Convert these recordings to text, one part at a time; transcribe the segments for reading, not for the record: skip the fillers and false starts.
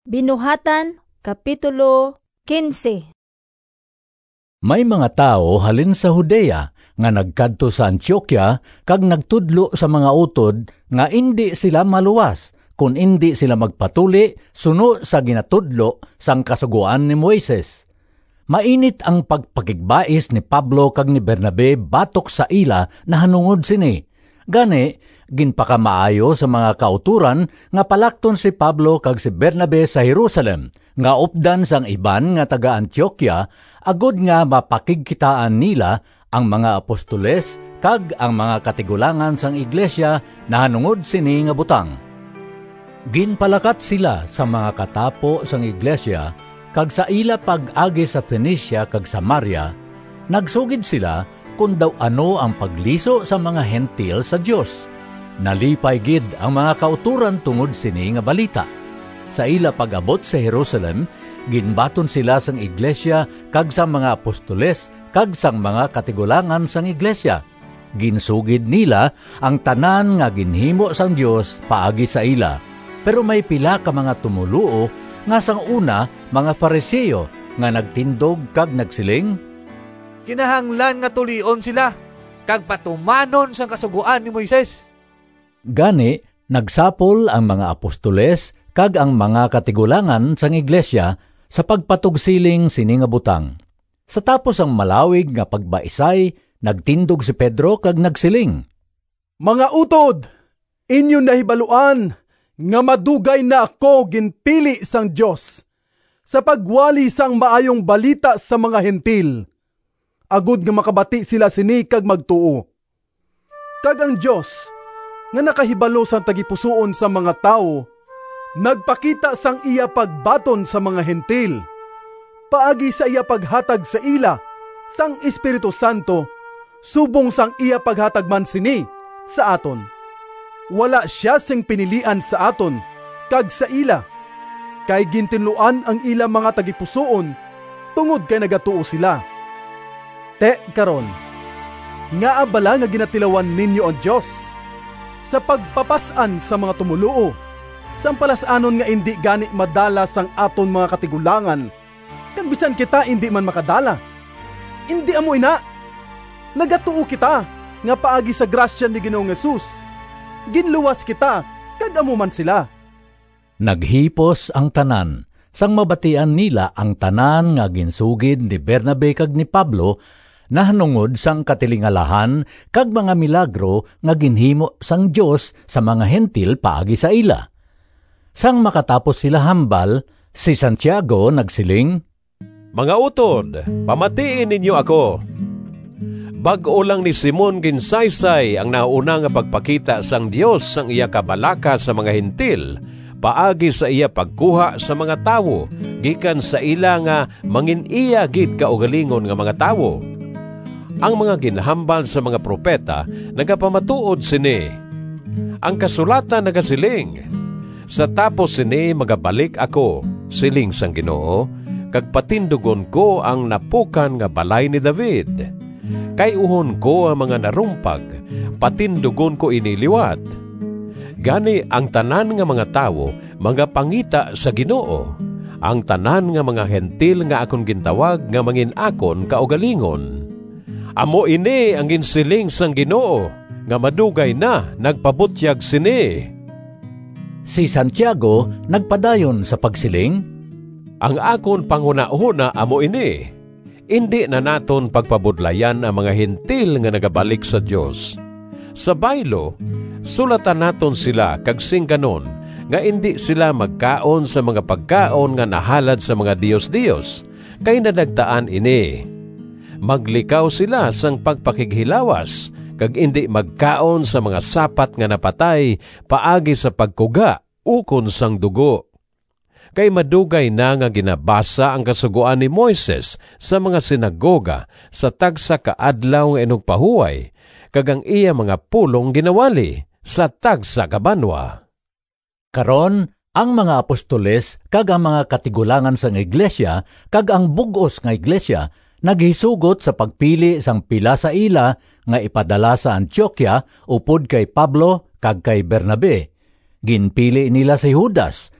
Binuhatan, Kapitulo 15. May mga tao halin sa Judea nga nagkadto sa Antioquia kag nagtudlo sa mga utod nga indi sila maluwas kung indi sila magpatuli suno sa ginatudlo sang kasuguan ni Moises. Mainit ang pagpakigbais ni Pablo kag ni Bernabe batok sa ila na hanungod sini. Gani, ginpakamaayo sa mga kauturan nga palakton si Pablo kag si Bernabe sa Jerusalem, nga updan sang iban nga taga Antioquia, agod nga mapakigkitaan nila ang mga apostoles kag ang mga katigulangan sang iglesia na hanungod sini nga butang. Ginpalakat sila sa mga katapo sang iglesia, kag sa ila pag-agi sa Phoenicia kag Samaria, nagsugid sila kung daw ano ang pagliso sa mga hentil sa Dios. Nalipay gid ang mga kauturan tungod sini nga balita. Sa ila pag-abot sa Jerusalem, ginbaton sila sang iglesia kag sang mga apostoles kag sang mga katigulangan sang iglesia. Ginsugid nila ang tanan nga ginhimo sang Dios paagi sa ila. Pero may pila ka mga tumuluo nga sang una mga Fariseo nga nagtindog kag nagsiling, kinahanglan nga tulion sila, kag patumanon sang kasuguan ni Moises. Gani, nagsapol ang mga apostoles kag ang mga katigulangan sang iglesia sa pagpatugsiling sini nga butang. Sa tapos ang malawig nga pagbaisay, nagtindog si Pedro kag nagsiling, mga utod, inyo nahibaluan nga madugay na ako ginpili sang Dios sa pagwali sang maayong balita sa mga hentil, agud nga makabati sila sini kag magtuo. Kag ang Dios nga nakahibalo sang tagipusoon sa mga tao, nagpakita sang iya pagbaton sa mga hentil, paagi sa iya paghatag sa ila sang Espiritu Santo, subong sang iya paghatag man sini sa aton. Wala siya sing pinilian sa aton kag sa ila, kay gintinluan ang ila mga tagipusoon tungod kay nagatuo sila. Te karon, nga abala nga ginatilawan ninyo ang Dios sa pagpapasan sa mga tumuluo, sampalasanon nga indi gani madala sang aton mga katigulangan, kag bisan kita indi man makadala. Indi amo ina, nagatuo kita nga paagi sa grasya ni Ginoong Hesus, ginluwas kita kag amo man sila. Naghipos ang tanan, sang mabatian nila ang tanan nga ginsugid ni Bernabe kag ni Pablo, na hanungod sang katilingalahan kag mga milagro nga ginhimo sang Dios sa mga hentil paagi sa ila. Sang makatapos sila hambal, si Santiago nagsiling, mga utod, pamatiin ninyo ako. Bag-o lang ni Simon ginsaysay ang nauna nga pagpakita sang Dios sang iya kabalaka sa mga hentil, paagi sa iya pagkuha sa mga tawo, gikan sa ila nga mangin-iya gid kaugalingon nga mga tawo. Ang mga ginhambal sa mga propeta nagapamatuod sini. Ang kasulatan nagasiling, sa tapos sini magabalik ako, siling sang Ginoo, kag patindugon ko ang napukan nga balay ni David. Kay uhon ko ang mga narumpag, patindugon ko iniliwat. Gani ang tanan nga mga tawo mga pangita sa Ginoo, ang tanan nga mga hentil nga akon gintawag nga mangin akon kaugalingon. Amo ini ang ginsiling sang Ginoo, nga madugay na nagpabutyag sini. Si Santiago nagpadayon sa pagsiling, ang akon panghuna-huna amo ini, indi na naton pagpabudlayan ang mga hentil nga nagabalik sa Dios. Sa baylo, sulatan naton sila kag singganon, nga indi sila magkaon sa mga pagkaon nga nahalad sa mga Dios-Dios, kay nadagtaan ini. Maglikaw sila sang pagpakighilawas, kag indi magkaon sa mga sapat nga napatay paagi sa pagkuga ukon sang dugo. Kay madugay na nga ginabasa ang kasuguan ni Moises sa mga sinagoga sa tagsa ka adlaw nga inugpahuway, kag ang iya mga pulong ginawali sa tagsa ka banwa. Karon, ang mga apostoles kag ang mga katigulangan sang iglesia kag ang bug-os nga iglesia naghisugot sa pagpili sang pila sa ila nga ipadala sa Antioquia upod kay Pablo kag kay Bernabe. Ginpili nila si Judas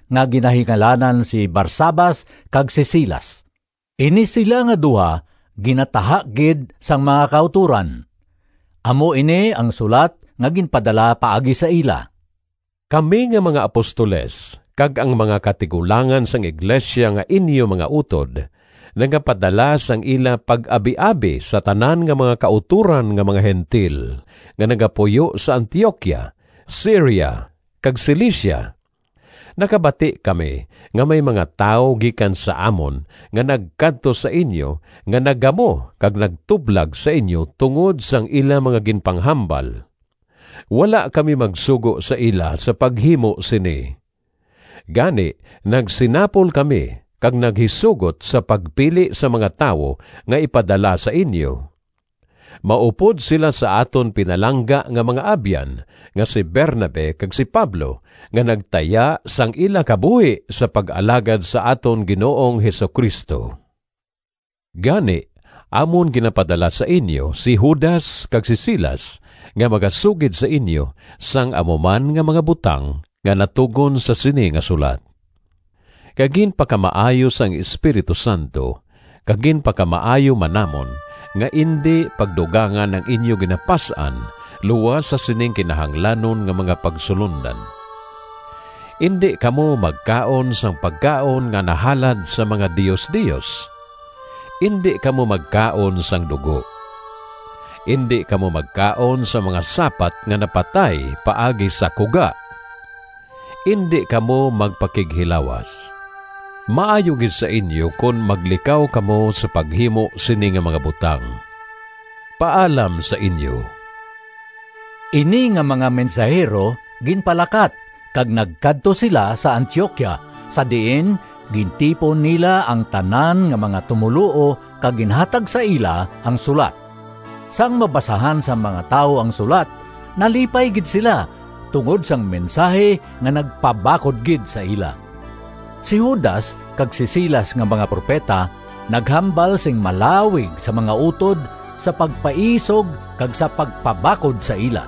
nga ginahingalanan si Barsabas kag si Silas. Ini sila nga duha ginataha gid sang mga kauturan. Amo ini ang sulat nga ginpadala paagi sa ila. Kami nga mga apostoles, kag ang mga katigulangan sang iglesia nga inyo mga utod, nagapadala sang ila pag-abi-abi sa tanan nga mga kauturan nga mga hentil, nga nagapuyo sa Antioquia, Syria, kag Cilicia. Nakabati kami nga may mga tao gikan sa amon nga nagkadto sa inyo, nga nagamo kag nagtublag sa inyo tungod sang ila mga ginpanghambal. Wala kami magsugo sa ila sa paghimo sini. Gani, nagsinapol kami kag naghisugot sa pagpili sa mga tao nga ipadala sa inyo. Maupod sila sa aton pinalangga nga mga abyan, nga si Bernabe kag si Pablo, nga nagtaya sang ila kabuhi sa pag-alagad sa aton Ginoong Hesukristo. Gani, amon ginapadala sa inyo si Judas kag si Silas, nga magasugid sa inyo sang amuman nga mga butang nga natugon sa sini nga sulat. Kagin pakamaayo sang Espiritu Santo, kagin pakamaayo manamon, nga indi pagdugangan ang inyo ginapasan, luwas sa sining kinahanglanon nga mga pagsulundan. Indi kamo magkaon sang pagkaon nga nahalad sa mga Diyos-Diyos. Indi kamo magkaon sang dugo. Indi kamo magkaon sa mga sapat nga napatay paagi sa kuga. Indi kamo magpakighilawas. Maayo gid sa inyo kung maglikaw kamo sa paghimo sini nga mga butang. Paalam sa inyo. Ini nga mga mensahero ginpalakat kag nagkadto sila sa Antioquia, sa diin gintipon nila ang tanan nga mga tumuluo kag ginhatag sa ila ang sulat. Sang mabasahan sa mga tao ang sulat, nalipay gid sila tungod sang mensahe nga nagpabakod gid sa ila. Si Judas kag si Silas nga mga propeta naghambal sing malawig sa mga utod sa pagpaisog kag sa pagpabakod sa ila.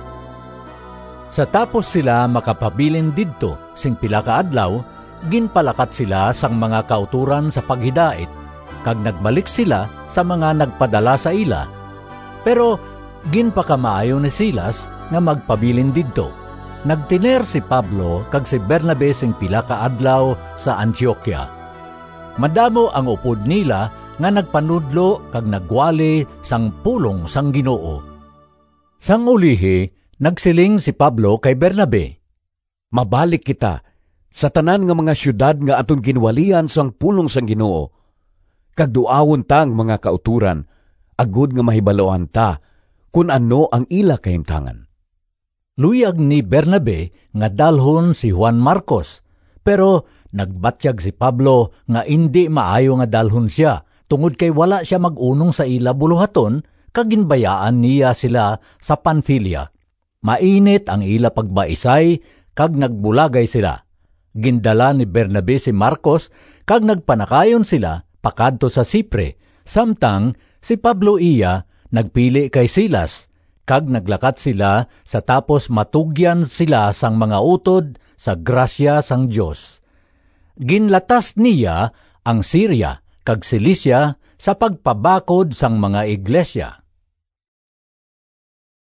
Sa tapos sila makapabilin didto sing pila ka adlaw, ginpalakat sila sang mga kauturan sa paghidait kag nagbalik sila sa mga nagpadala sa ila. Pero ginpakamaayo ni Silas nga magpabilin didto. Nagtiner si Pablo kag si Bernabe sing pila ka adlaw sa Antioquia. Madamo ang upod nila nga nagpanudlo kag nagwali sang pulong sang Ginoo. Sang ulihi, nagsiling si Pablo kay Bernabe, "Mabalik kita sa tanan nga mga syudad nga aton ginwalian sang pulong sang Ginoo. Kag duawon tang mga kauturan, agud nga mahibaloan ta kun ano ang ila kahimtangan." Luyag ni Bernabe nga dalhon si Juan Marcos, pero nagbatyag si Pablo nga indi maayo nga dalhon siya tungod kay wala siya mag-unong sa ila buluhaton kag ginbayaan niya sila sa Panfilia. Mainit ang ila pagbaisay kag nagbulagay sila. Gindala ni Bernabe si Marcos kag nagpanakayon sila pakadto sa Sipre, samtang si Pablo iya nagpili kay Silas kag naglakat sila sa tapos matugyan sila sang mga utod sa grasya sang Dios. Ginlatas niya ang Syria kag Cilicia sa pagpabakod sang mga iglesia.